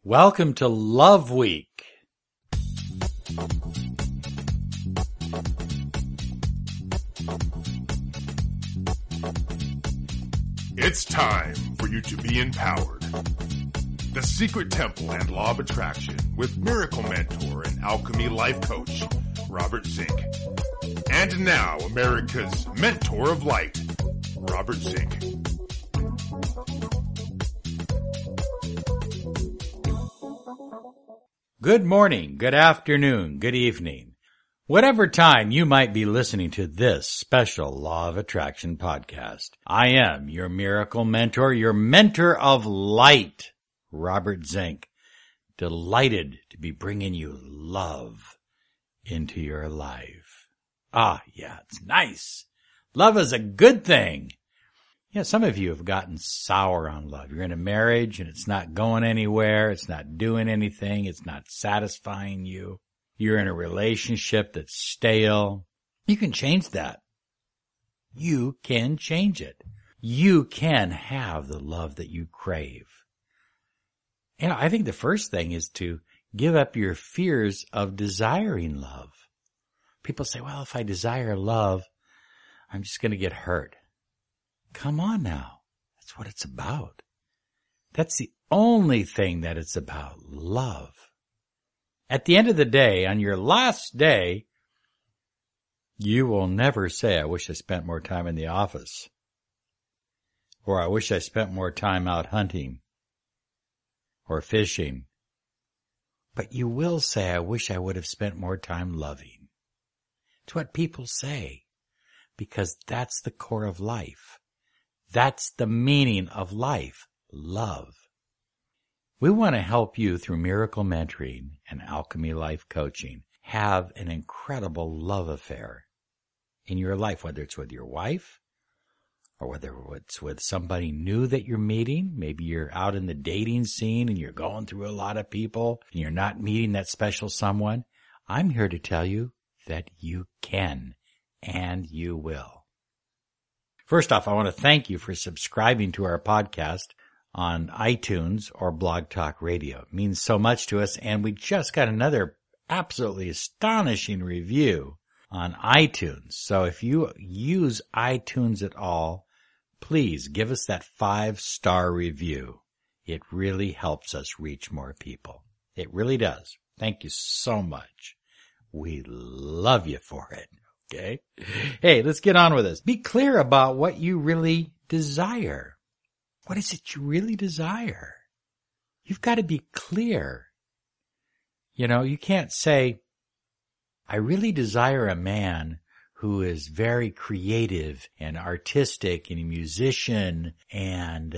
Welcome to Love Week. It's time for you to be empowered. The Secret Temple and Law of Attraction with Miracle Mentor and Alchemy Life Coach, Robert Zink. And now, America's Mentor of Light, Robert Zink. Good morning, good afternoon, good evening. Whatever time you might be listening to this special Law of Attraction podcast, I am your miracle mentor, your mentor of light, Robert Zink. Delighted to be bringing you love into your life. Yeah, it's nice. Love is a good thing. Yeah, some of you have gotten sour on love. You're in a marriage and it's not going anywhere. It's not doing anything. It's not satisfying you. You're in a relationship that's stale. You can change that. You can change it. You can have the love that you crave. I think the first thing is to give up your fears of desiring love. People say, well, if I desire love, I'm just going to get hurt. Come on now. That's what it's about. That's the only thing that it's about, love. At the end of the day, on your last day, you will never say, I wish I spent more time in the office. Or I wish I spent more time out hunting or fishing. But you will say, I wish I would have spent more time loving. It's what people say, because that's the core of life. That's the meaning of life, love. We want to help you through miracle mentoring and alchemy life coaching have an incredible love affair in your life, whether it's with your wife or whether it's with somebody new that you're meeting. Maybe you're out in the dating scene and you're going through a lot of people and you're not meeting that special someone. I'm here to tell you that you can and you will. First off, I want to thank you for subscribing to our podcast on iTunes or Blog Talk Radio. It means so much to us, and we just got another absolutely astonishing review on iTunes. So if you use iTunes at all, please give us that 5-star review. It really helps us reach more people. It really does. Thank you so much. We love you for it. Okay. Hey, let's get on with this. Be clear about what you really desire. What is it you really desire? You've got to be clear. You can't say, I really desire a man who is very creative and artistic and a musician and,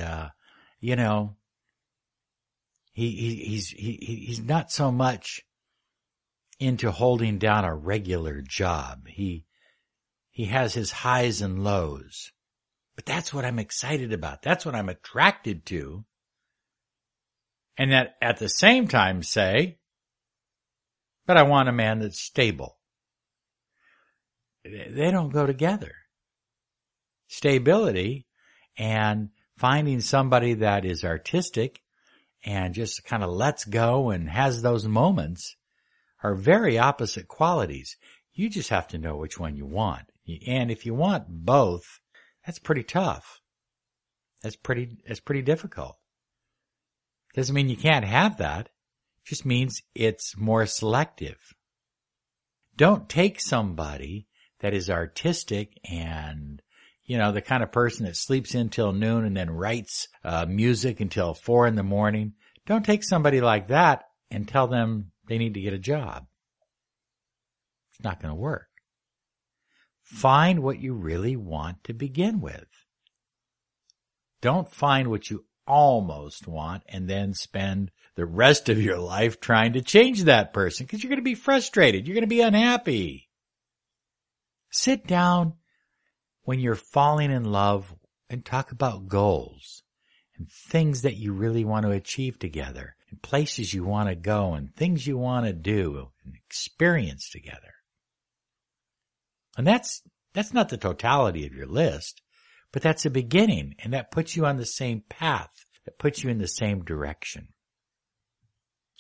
he's not so much into holding down a regular job. He has his highs and lows. But that's what I'm excited about. That's what I'm attracted to. And that at the same time say, but I want a man that's stable. They don't go together. Stability and finding somebody that is artistic and just kind of lets go and has those moments are very opposite qualities. You just have to know which one you want. And if you want both, that's pretty tough. That's pretty difficult. Doesn't mean you can't have that. It just means it's more selective. Don't take somebody that is artistic and, the kind of person that sleeps in till noon and then writes music until 4 a.m. Don't take somebody like that and tell them they need to get a job. It's not going to work. Find what you really want to begin with. Don't find what you almost want and then spend the rest of your life trying to change that person, because you're going to be frustrated. You're going to be unhappy. Sit down when you're falling in love and talk about goals and things that you really want to achieve together and places you want to go and things you want to do and experience together. And that's not the totality of your list, but that's a beginning, and that puts you on the same path, that puts you in the same direction.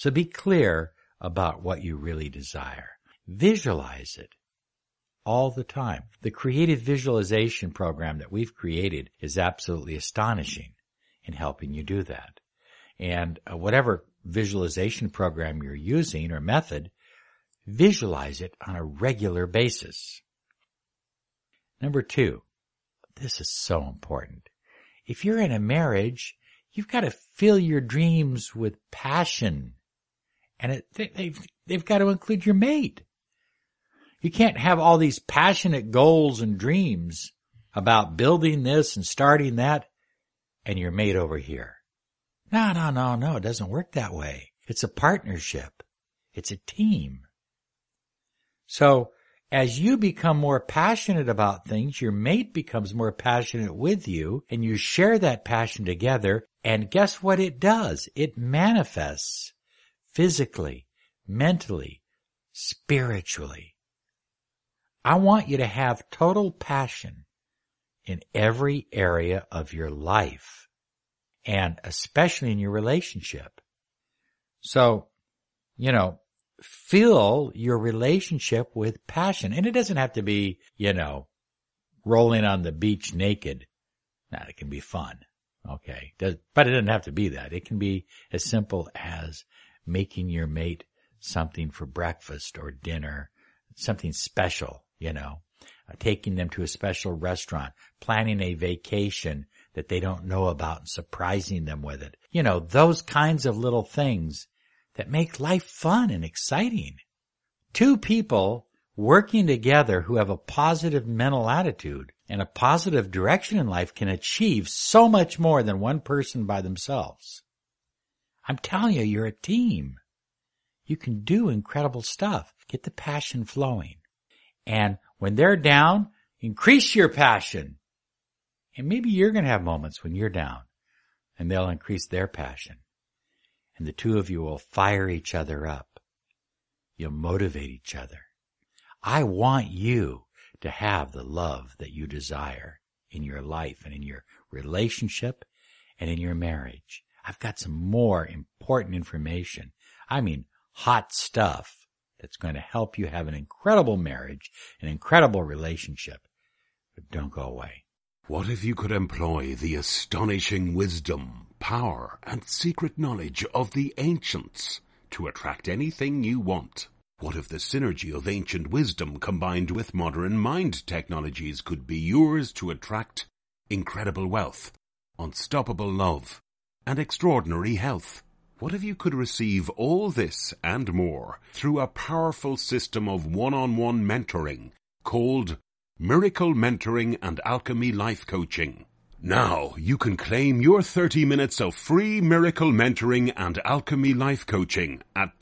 So be clear about what you really desire. Visualize it all the time. The creative visualization program that we've created is absolutely astonishing in helping you do that. And whatever visualization program you're using or method, visualize it on a regular basis. Number 2, this is so important. If you're in a marriage, you've got to fill your dreams with passion. And they've got to include your mate. You can't have all these passionate goals and dreams about building this and starting that and your mate over here. No. It doesn't work that way. It's a partnership. It's a team. So as you become more passionate about things, your mate becomes more passionate with you, and you share that passion together. And guess what it does? It manifests physically, mentally, spiritually. I want you to have total passion in every area of your life, and especially in your relationship. So, fill your relationship with passion. And it doesn't have to be, rolling on the beach naked. Now, it can be fun. Okay. But it doesn't have to be that. It can be as simple as making your mate something for breakfast or dinner, something special, taking them to a special restaurant, planning a vacation that they don't know about and surprising them with it. Those kinds of little things that make life fun and exciting. 2 people working together who have a positive mental attitude and a positive direction in life can achieve so much more than one person by themselves. I'm telling you, you're a team. You can do incredible stuff. Get the passion flowing. And when they're down, increase your passion. And maybe you're going to have moments when you're down, and they'll increase their passion. And the 2 of you will fire each other up. You'll motivate each other. I want you to have the love that you desire in your life and in your relationship and in your marriage. I've got some more important information. I mean, hot stuff that's going to help you have an incredible marriage, an incredible relationship. But don't go away. What if you could employ the astonishing wisdom, power, and secret knowledge of the ancients to attract anything you want? What if the synergy of ancient wisdom combined with modern mind technologies could be yours to attract incredible wealth, unstoppable love, and extraordinary health? What if you could receive all this and more through a powerful system of one-on-one mentoring called Miracle Mentoring and Alchemy Life Coaching? Now you can claim your 30 minutes of free Miracle Mentoring and Alchemy Life Coaching at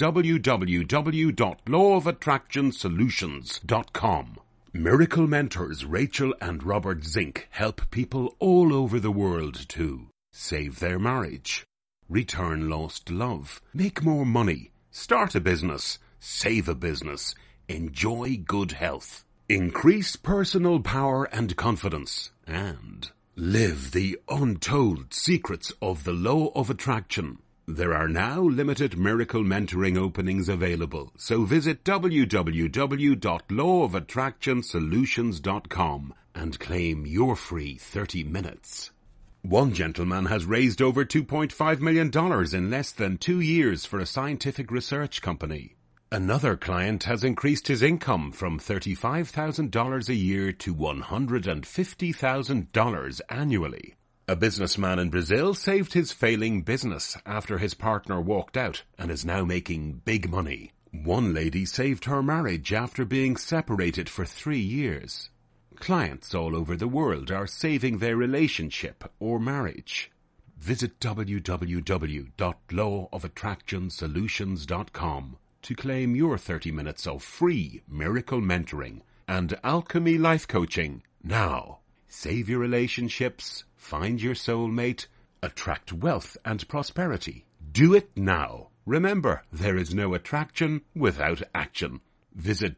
www.lawofattractionsolutions.com. Miracle mentors Rachel and Robert Zink help people all over the world to save their marriage, return lost love, make more money, start a business, save a business, enjoy good health, increase personal power and confidence, and live the untold secrets of the law of attraction. There are now limited Miracle Mentoring openings available, so visit www.lawofattractionsolutions.com and claim your free 30 minutes. One gentleman has raised over $2.5 million in less than 2 years for a scientific research company. Another client has increased his income from $35,000 a year to $150,000 annually. A businessman in Brazil saved his failing business after his partner walked out and is now making big money. One lady saved her marriage after being separated for 3 years. Clients all over the world are saving their relationship or marriage. Visit www.lawofattractionsolutions.com to claim your 30 minutes of free Miracle Mentoring and Alchemy Life Coaching now. Save your relationships, find your soulmate, attract wealth and prosperity. Do it now. Remember, there is no attraction without action. Visit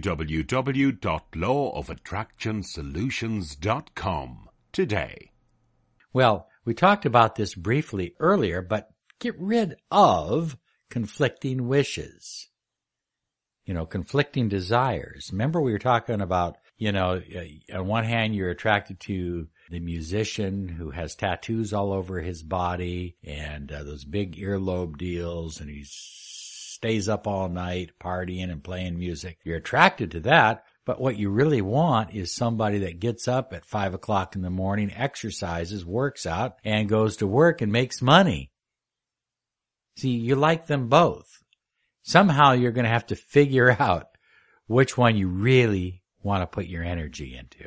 www.lawofattractionsolutions.com today. Well, we talked about this briefly earlier, but get rid of conflicting wishes, conflicting desires. Remember we were talking about, on one hand you're attracted to the musician who has tattoos all over his body and those big earlobe deals, and he stays up all night partying and playing music. You're attracted to that, but what you really want is somebody that gets up at 5 o'clock in the morning, exercises, works out, and goes to work and makes money. See, you like them both. Somehow you're going to have to figure out which one you really want to put your energy into.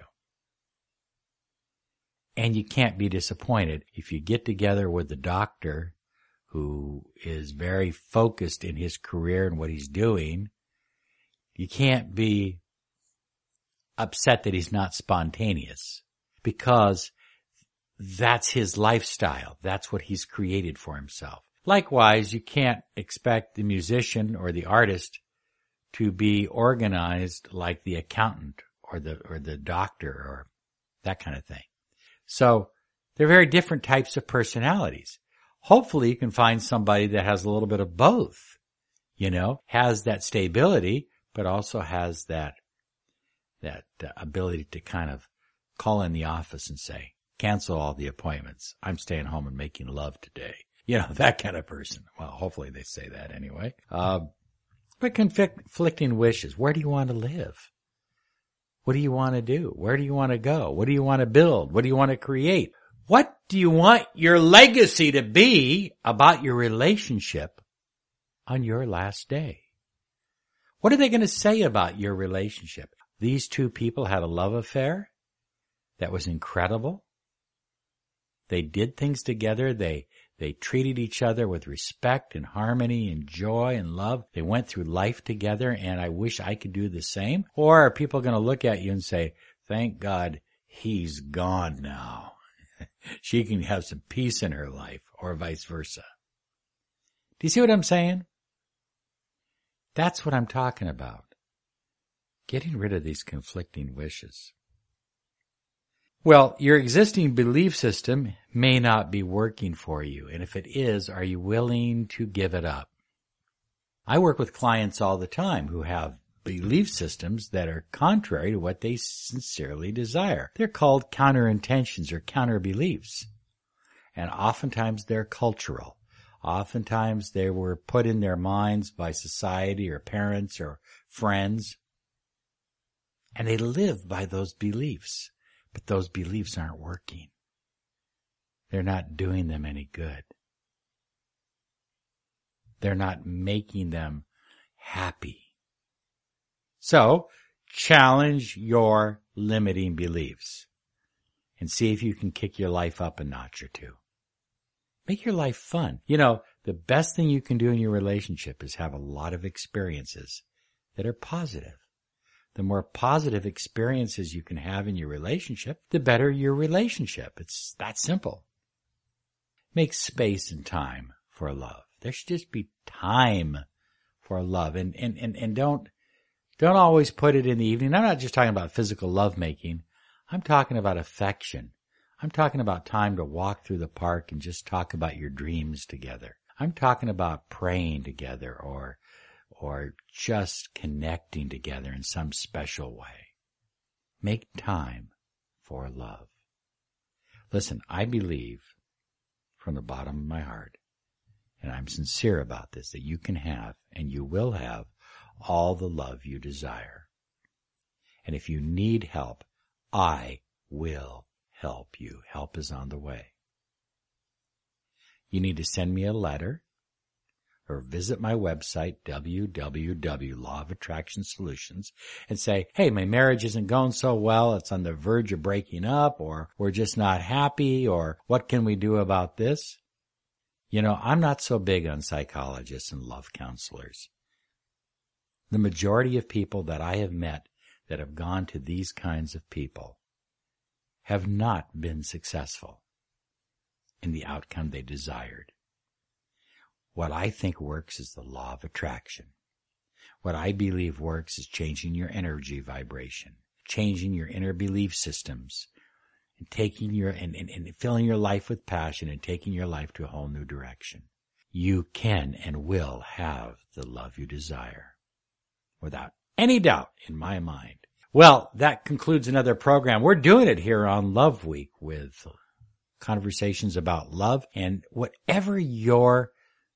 And you can't be disappointed if you get together with the doctor who is very focused in his career and what he's doing. You can't be upset that he's not spontaneous, because that's his lifestyle. That's what he's created for himself. Likewise, you can't expect the musician or the artist to be organized like the accountant or the doctor or that kind of thing. So they're very different types of personalities. Hopefully you can find somebody that has a little bit of both, has that stability, but also has that ability to kind of call in the office and say, cancel all the appointments. I'm staying home and making love today. That kind of person. Well, hopefully they say that anyway. But conflicting wishes. Where do you want to live? What do you want to do? Where do you want to go? What do you want to build? What do you want to create? What do you want your legacy to be about your relationship on your last day? What are they going to say about your relationship? These two people had a love affair that was incredible. They did things together. They treated each other with respect and harmony and joy and love. They went through life together, and I wish I could do the same. Or are people going to look at you and say, thank God he's gone now. She can have some peace in her life, or vice versa. Do you see what I'm saying? That's what I'm talking about. Getting rid of these conflicting wishes. Well, your existing belief system may not be working for you, and if it is, are you willing to give it up? I work with clients all the time who have belief systems that are contrary to what they sincerely desire. They're called counterintentions or counter-beliefs, and oftentimes they're cultural. Oftentimes they were put in their minds by society or parents or friends, and they live by those beliefs. But those beliefs aren't working. They're not doing them any good. They're not making them happy. So, challenge your limiting beliefs and see if you can kick your life up a notch or two. Make your life fun. The best thing you can do in your relationship is have a lot of experiences that are positive. The more positive experiences you can have in your relationship, the better your relationship. It's that simple. Make space and time for love. There should just be time for love. And don't always put it in the evening. I'm not just talking about physical lovemaking. I'm talking about affection. I'm talking about time to walk through the park and just talk about your dreams together. I'm talking about praying together or just connecting together in some special way. Make time for love. Listen, I believe from the bottom of my heart, and I'm sincere about this, that you can have and you will have all the love you desire. And if you need help, I will help you. Help is on the way. You need to send me a letter or visit my website, www.Law of Attraction Solutions, and say, hey, my marriage isn't going so well, it's on the verge of breaking up, or we're just not happy, or what can we do about this? I'm not so big on psychologists and love counselors. The majority of people that I have met that have gone to these kinds of people have not been successful in the outcome they desired. What I think works is the law of attraction. What I believe works is changing your energy vibration, changing your inner belief systems, and taking and filling your life with passion and taking your life to a whole new direction. you can and will have the love you desire. Without any doubt in my mind. Well, that concludes another program. We're doing it here on Love Week with conversations about love, and whatever your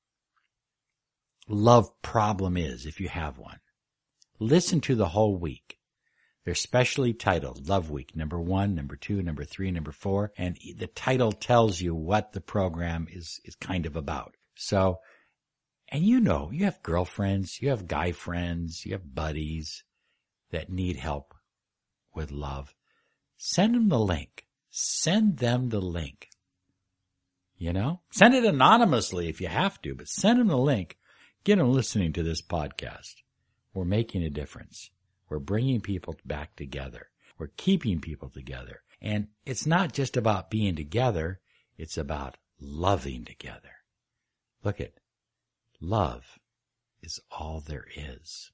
love problem is, if you have one, listen to the whole week. They're specially titled Love Week, number 1, number 2, number 3, number 4, and the title tells you what the program is kind of about. So, and you know, you have girlfriends, you have guy friends, you have buddies that need help with love. Send them the link. Send them the link. You know, send it anonymously if you have to, but send them the link. Get them listening to this podcast. We're making a difference. We're bringing people back together. We're keeping people together. And it's not just about being together. It's about loving together. Look at love is all there is.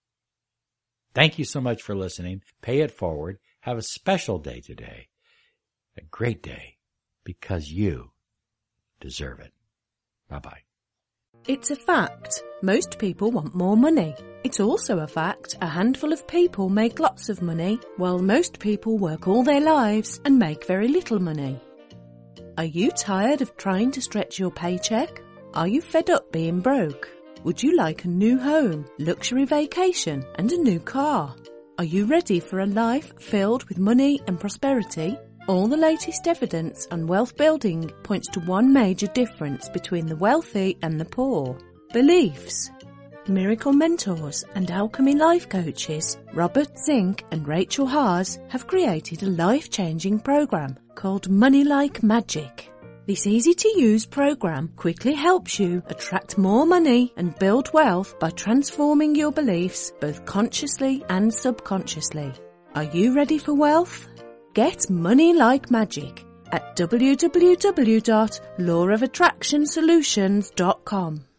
Thank you so much for listening. Pay it forward. Have a special day today. A great day, because you deserve it. Bye-bye. It's a fact. Most people want more money. It's also a fact a handful of people make lots of money, while most people work all their lives and make very little money. Are you tired of trying to stretch your paycheck? Are you fed up being broke? Would you like a new home, luxury vacation, and a new car? Are you ready for a life filled with money and prosperity? All the latest evidence on wealth building points to one major difference between the wealthy and the poor: beliefs. Miracle Mentors and Alchemy Life Coaches Robert Zink and Rachel Haas have created a life-changing program called Money Like Magic. This easy-to-use program quickly helps you attract more money and build wealth by transforming your beliefs both consciously and subconsciously. Are you ready for wealth? Get Money Like Magic at www.lawofattractionsolutions.com.